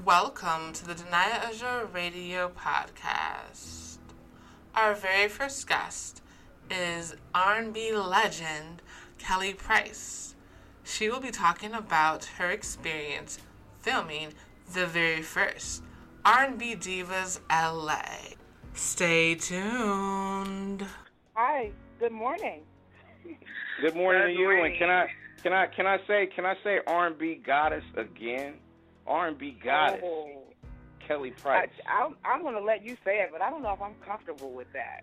Welcome to the Denaya Azure Radio Podcast. Our very first guest is R&B legend Kelly Price. She will be talking about her experience filming the very first R&B Divas LA. Stay tuned. Hi, good morning. Good morning to you. And can I say R&B goddess again? R&B goddess, Kelly Price. I'm going to let you say it, but I don't know if I'm comfortable with that.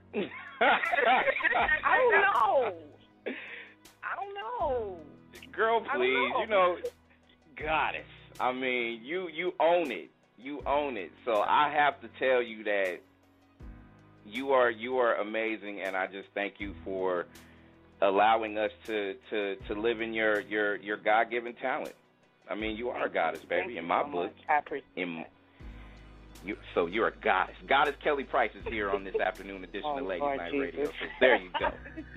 I don't know. Girl, please, goddess. I mean, you own it. You own it. So I have to tell you that you are amazing, and I just thank you for allowing us to live in your God-given talent. I mean, you are a goddess, baby, in my book. I appreciate that. So you're a goddess. Goddess Kelly Price is here on this afternoon edition of Ladies Night Radio. So there you go.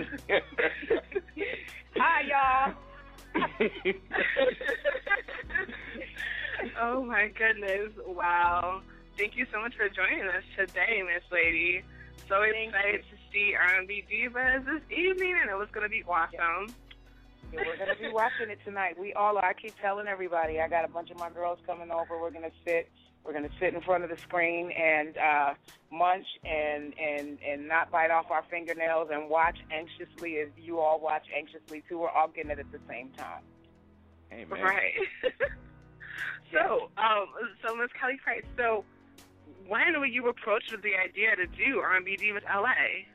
Hi, y'all. Oh, my goodness. Wow. Thank you so much for joining us today, Miss Lady. So excited to see R&B Divas this evening, and it was going to be awesome. Yeah, we're going to be watching it tonight. We all are. I keep telling everybody. I got a bunch of my girls coming over. We're going to sit in front of the screen and munch and not bite off our fingernails and watch anxiously as you all watch anxiously, too. We're all getting it at the same time. Amen. Right. So Miss Kelly Price, so when were you approached with the idea to do R&B Divas LA?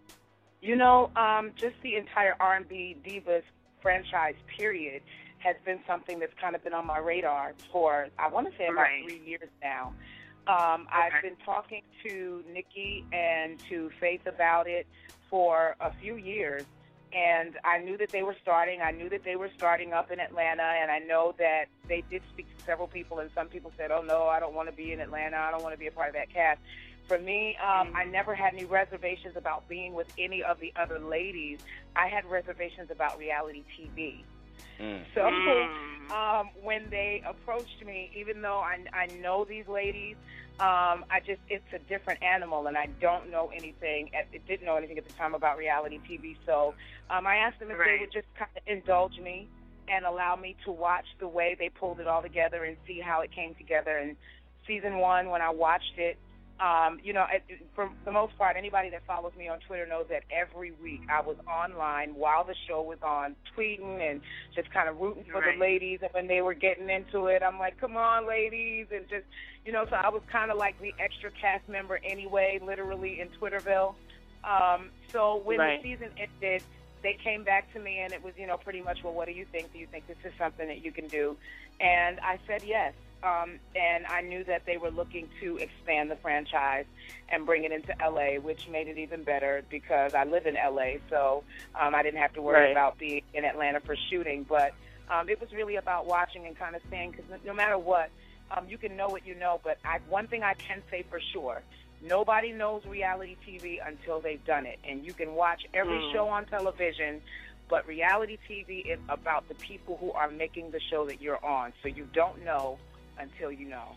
Just the entire R&B Divas franchise period has been something that's kind of been on my radar for, I want to say, about 3 years now. I've been talking to Nikki and to Faith about it for a few years, and I knew that they were starting. I knew that they were starting up in Atlanta, and I know that they did speak to several people, and some people said, oh, no, I don't want to be in Atlanta. I don't want to be a part of that cast. For me, I never had any reservations about being with any of the other ladies. I had reservations about reality TV. So when they approached me, even though I know these ladies, it's a different animal, and I don't know anything. Didn't know anything at the time about reality TV. So I asked them if they would just kind of indulge me and allow me to watch the way they pulled it all together and see how it came together. And season 1, when I watched it, for the most part, anybody that follows me on Twitter knows that every week I was online while the show was on, tweeting and just kind of rooting for the ladies. And when they were getting into it, I'm like, come on, ladies. And just, so I was kind of like the extra cast member anyway, literally in Twitterville. So when the season ended, they came back to me and it was, pretty much, well, what do you think? Do you think this is something that you can do? And I said yes. And I knew that they were looking to expand the franchise and bring it into L.A., which made it even better because I live in L.A., so I didn't have to worry about being in Atlanta for shooting. But it was really about watching and kind of saying, because no matter what, you can know what you know, but one thing I can say for sure, nobody knows reality TV until they've done it. And you can watch every show on television, but reality TV is about the people who are making the show that you're on, so you don't know until you know.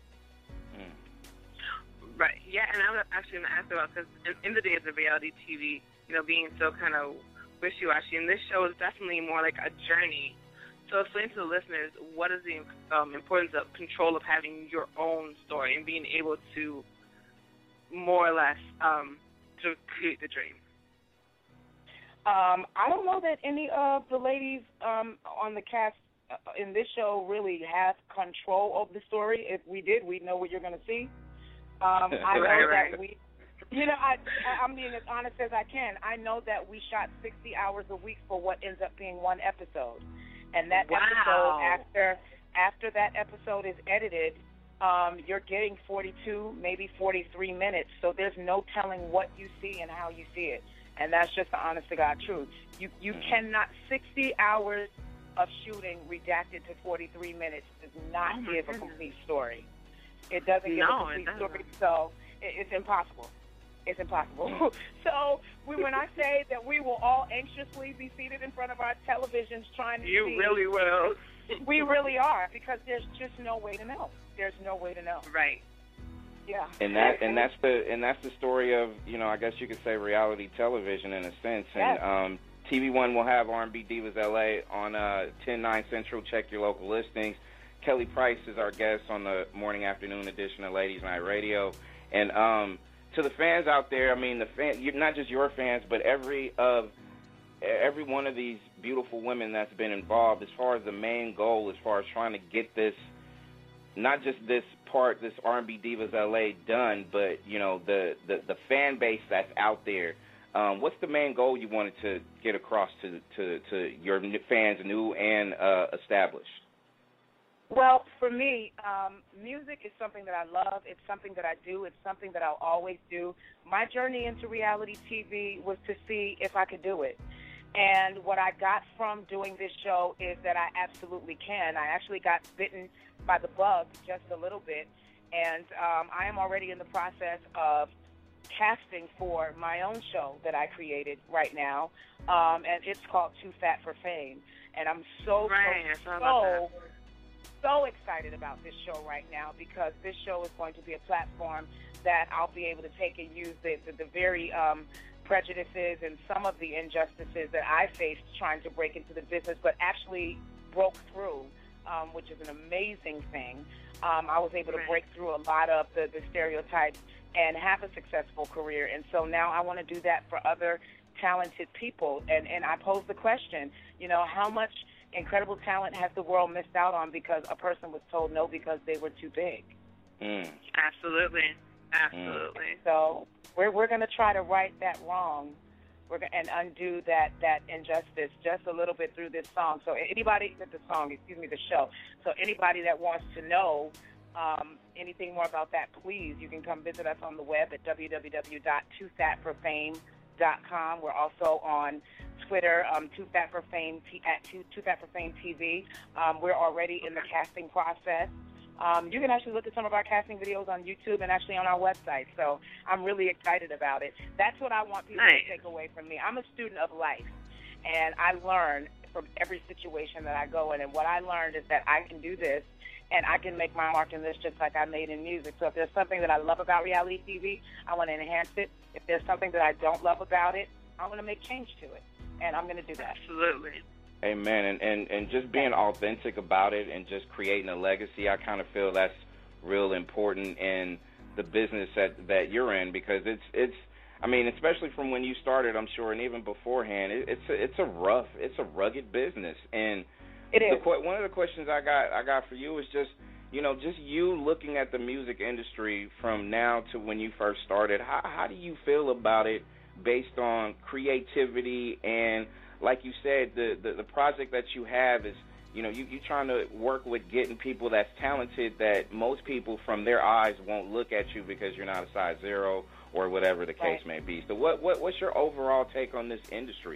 Right, yeah, and I was actually going to ask about, because in the days of reality TV, being so kind of wishy-washy, and this show is definitely more like a journey. So explain to the listeners, what is the importance of control of having your own story and being able to more or less to create the dream? I don't know that any of the ladies on the cast in this show really have control of the story. If we did, we'd know what you're going to see. I know that we, I'm being as honest as I can. I know that we shot 60 hours a week for what ends up being one episode. And that episode, after that episode is edited, you're getting 42, maybe 43 minutes. So there's no telling what you see and how you see it. And that's just the honest to God truth. You cannot, 60 hours of shooting redacted to 43 minutes does not give a complete story. It doesn't give a complete story, so it's impossible. It's impossible. So when I say that we will all anxiously be seated in front of our televisions trying to see. You really will. We really are, because there's just no way to know. there's no way to know. Right. Yeah. And that's the story of, I guess you could say reality television in a sense. Yes. And TV One will have R&B Divas LA on 10/9 Central. Check your local listings. Kelly Price is our guest on the morning afternoon edition of Ladies Night Radio. And to the fans out there, I mean, not just your fans, but every one of these beautiful women that's been involved, as far as the main goal, as far as trying to get this, not just this R&B Divas LA done, but the fan base that's out there. What's the main goal you wanted to get across to your fans, new and established? Well, for me, music is something that I love. It's something that I do. It's something that I'll always do. My journey into reality TV was to see if I could do it. And what I got from doing this show is that I absolutely can. I actually got bitten by the bug just a little bit, and I am already in the process of casting for my own show that I created right now, and it's called Too Fat for Fame. And I'm so excited about this show right now, because this show is going to be a platform that I'll be able to take and use the very prejudices and some of the injustices that I faced trying to break into the business, but actually broke through, which is an amazing thing. I was able to break through a lot of the stereotypes and have a successful career. And so now I want to do that for other talented people. And I pose the question, how much incredible talent has the world missed out on because a person was told no because they were too big? Absolutely. So we're going to try to right that wrong and undo that injustice just a little bit through this song. So the show. So anybody that wants to know anything more about that, please, you can come visit us on the web at www.toofatforfame.com. We're also on Twitter, Too Fat for Fame, at Too Fat for Fame TV. We're already in the casting process. You can actually look at some of our casting videos on YouTube and actually on our website. So I'm really excited about it. That's what I want people to take away from me. I'm a student of life, and I learn from every situation that I go in. And what I learned is that I can do this, and I can make my mark in this just like I made in music. So if there's something that I love about reality TV, I want to enhance it. If there's something that I don't love about it, I want to make change to it. And I'm going to do that. Absolutely. Amen. And just being authentic about it and just creating a legacy, I kind of feel that's real important in the business that you're in, because it's I mean, especially from when you started, I'm sure, and even beforehand, it's a rugged business. And it is. One of the questions I got for you is just you looking at the music industry from now to when you first started. How do you feel about it based on creativity and, like you said, the project that you have is, you trying to work with getting people that's talented that most people from their eyes won't look at you because you're not a size zero or whatever the case may be. So what's your overall take on this industry?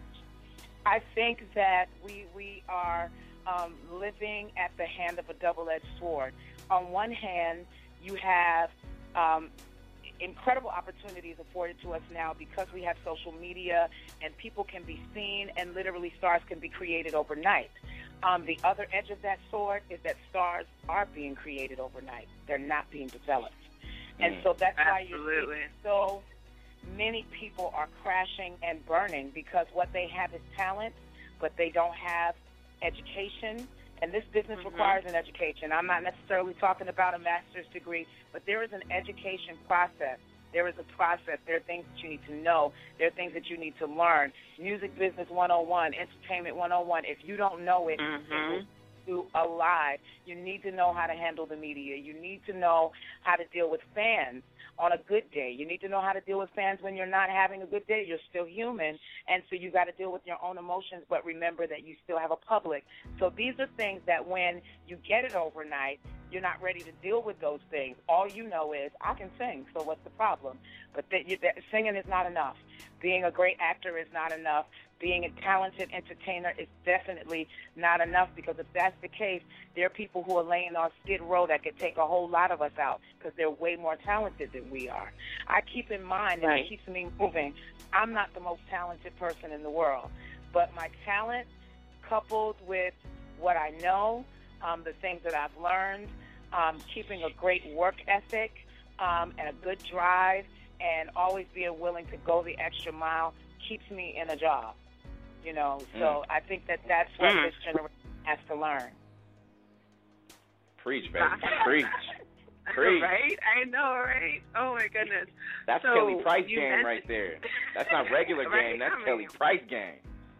I think that we are living at the hand of a double-edged sword. On one hand, you have incredible opportunities afforded to us now because we have social media and people can be seen and literally stars can be created overnight. The other edge of that sword is that stars are being created overnight. They're not being developed. And so that's why you see so many people are crashing and burning, because what they have is talent, but they don't have education. And this business requires an education. I'm not necessarily talking about a master's degree, but there is an education process. There is a process. There are things that you need to know. There are things that you need to learn. Music business 101, entertainment 101. If you don't know it, it will you alive. You need to know how to handle the media. You need to know how to deal with fans on a good day. You need to know how to deal with fans when you're not having a good day. You're still human, and so you got to deal with your own emotions, but remember that you still have a public. So these are things that when you get it overnight, you're not ready to deal with those things. All you know is, I can sing, so what's the problem? But singing is not enough. Being a great actor is not enough. Being a talented entertainer is definitely not enough, because if that's the case, there are people who are laying on Skid Row that could take a whole lot of us out because they're way more talented than we are. I keep in mind, and it keeps me moving, I'm not the most talented person in the world, but my talent coupled with what I know, the things that I've learned, keeping a great work ethic and a good drive, and always being willing to go the extra mile keeps me in a job. You know, so I think that's what this generation has to learn. Preach, baby. Preach. Preach. Right? I know, right? Oh, my goodness. That's so Kelly Price game right there. That's not regular game. That's Kelly Price game.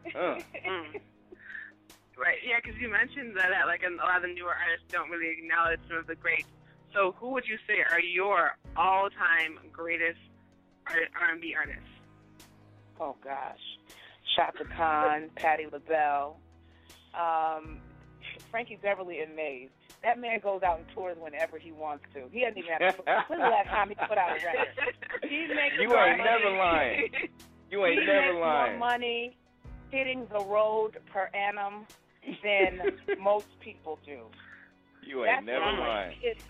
Right, yeah, because you mentioned that like a lot of the newer artists don't really acknowledge some of the greats. So who would you say are your all-time greatest R&B artists? Oh, gosh. Chaka Khan, Patti LaBelle, Frankie Beverly, and Maze. That man goes out and tours whenever he wants to. He doesn't even have to. When's the last time he put out a record? He makes you ain't never lying. You ain't never lying. He makes more money hitting the road per annum than most people do. You ain't never lying.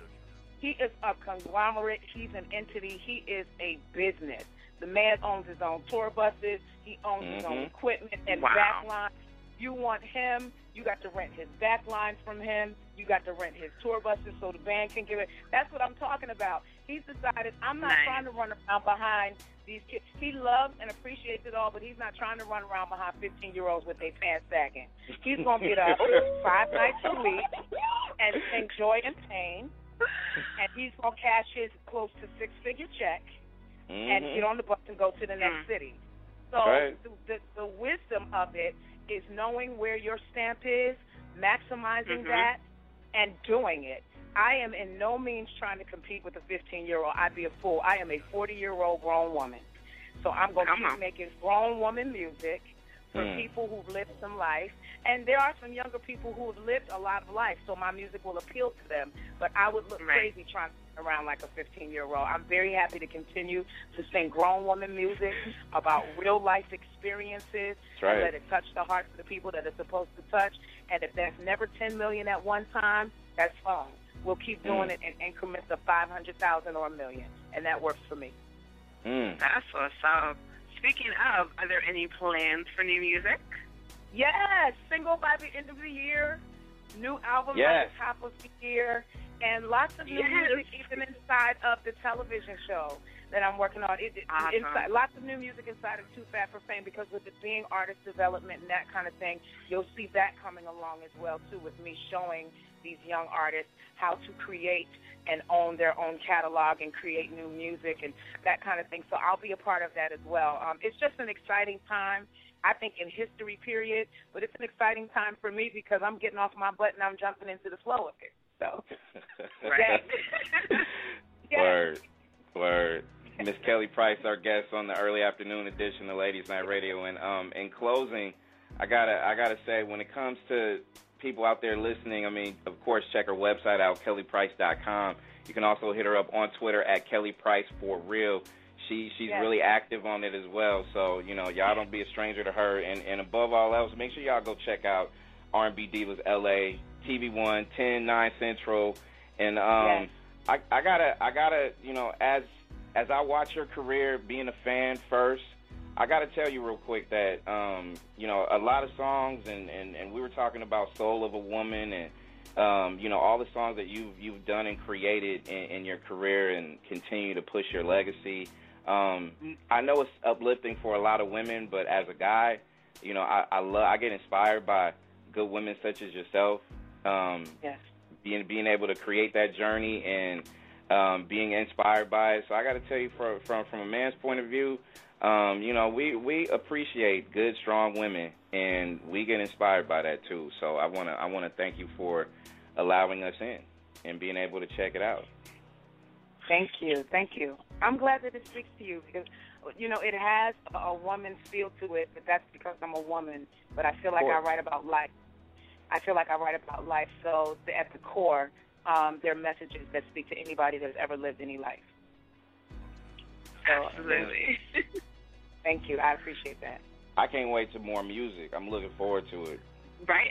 He is a conglomerate. He's an entity. He is a business. The man owns his own tour buses. He owns his own equipment and backlines. You want him, you got to rent his backlines from him. You got to rent his tour buses so the band can give it. That's what I'm talking about. He's decided, I'm not trying to run around behind these kids. He loves and appreciates it all, but he's not trying to run around behind 15-year-olds with their pants sagging. He's going to get up 5 nights a week and sing Joy and Pain, and he's going to cash his close to 6-figure check and get on the bus and go to the next city. So the wisdom of it is knowing where your stamp is, maximizing that, and doing it. I am in no means trying to compete with a 15-year-old. I'd be a fool. I am a 40-year-old grown woman. So I'm going to keep making grown woman music for people who've lived some life. And there are some younger people who have lived a lot of life, so my music will appeal to them. But I would look crazy trying to sit around like a 15-year-old. I'm very happy to continue to sing grown woman music about real-life experiences and let it touch the hearts of the people that it's supposed to touch. And if that's never 10 million at one time, that's fine. We'll keep doing it in increments of 500,000 or a million, and that works for me. That's what's up. Speaking of, are there any plans for new music? Yes, single by the end of the year, new album by the top of the year, and lots of new music even inside of the television show that I'm working on. Inside, lots of new music inside of Too Fat for Fame, because with it being artist development and that kind of thing, you'll see that coming along as well, too, with me showing these young artists how to create and own their own catalog and create new music and that kind of thing. So I'll be a part of that as well. It's just an exciting time, I think, in history, period, but it's an exciting time for me because I'm getting off my butt and I'm jumping into the flow of it. So, Word. Miss Kelly Price, our guest on the early afternoon edition of Ladies Night Radio. And in closing, I gotta say, when it comes to people out there listening, I mean, of course, check her website out, kellyprice.com. You can also hit her up on Twitter at kellyprice4real. She's really active on it as well. So, you know, y'all don't be a stranger to her. And above all else, make sure y'all go check out R&B Divas LA, TV1, 10/9 Central. And I gotta, you know, as I watch her career, being a fan first, I got to tell you real quick that, you know, a lot of songs, and we were talking about Soul of a Woman and, you know, all the songs that you've done and created in your career and continue to push your legacy. I know it's uplifting for a lot of women, but as a guy, you know, I get inspired by good women such as yourself. Being able to create that journey and being inspired by it. So I got to tell you, from a man's point of view, you know, we appreciate good, strong women, and we get inspired by that too. So I wanna thank you for allowing us in and being able to check it out. Thank you. I'm glad that it speaks to you because, you know, it has a woman's feel to it, but that's because I'm a woman. But I feel like I write about life. So at the core, there are messages that speak to anybody that's ever lived any life. So, absolutely. Thank you. I appreciate that. I can't wait to more music. I'm looking forward to it. Right.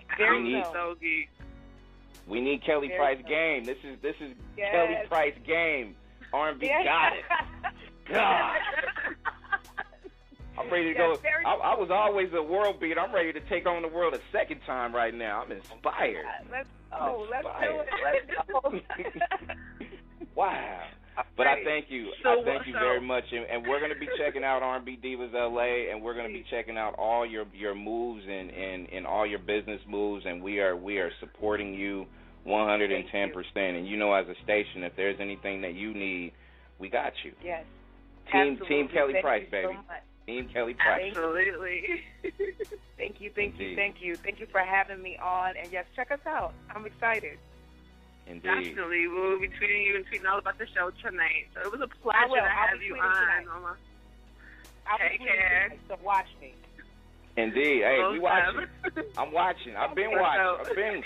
We need Kelly Price game. This is Kelly Price game. R&B got it. God. I'm ready to go. I was always a world beater. I'm ready to take on the world a second time right now. I'm inspired. Let's do it. Let's go. Wow. But I thank you. I thank you very much. And we're going to be checking out R&B Divas LA, and we're going to be checking out all your moves and all your business moves, and we are supporting you 110%. And you know, as a station, if there's anything that you need, we got you. Yes. Team Kelly Price, baby. Team Kelly Price. Absolutely. Thank you for having me on. And yes, check us out. I'm excited. Indeed. Definitely. We'll be tweeting you and tweeting all about the show tonight. So it was a pleasure to have you on, Mama. Take care. So watch me. Indeed. Hey, we watching. I'm watching. I've been watching.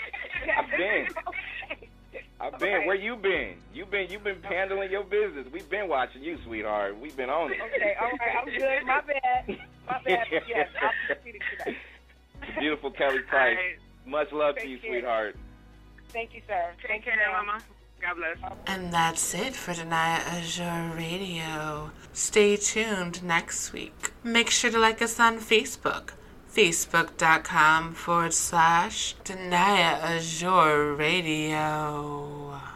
I've been. Where you been? You've been handling your business. We've been watching you, sweetheart. We've been on it. Okay, all right. I'm good. My bad. Yes, I'll be tweeting tonight. Beautiful Kelly Price. Right. Much love to you, sweetheart. Thank you, sir. Take care, Mama. God bless. And that's it for Denia Azure Radio. Stay tuned next week. Make sure to like us on Facebook. Facebook.com/Denia Azure Radio.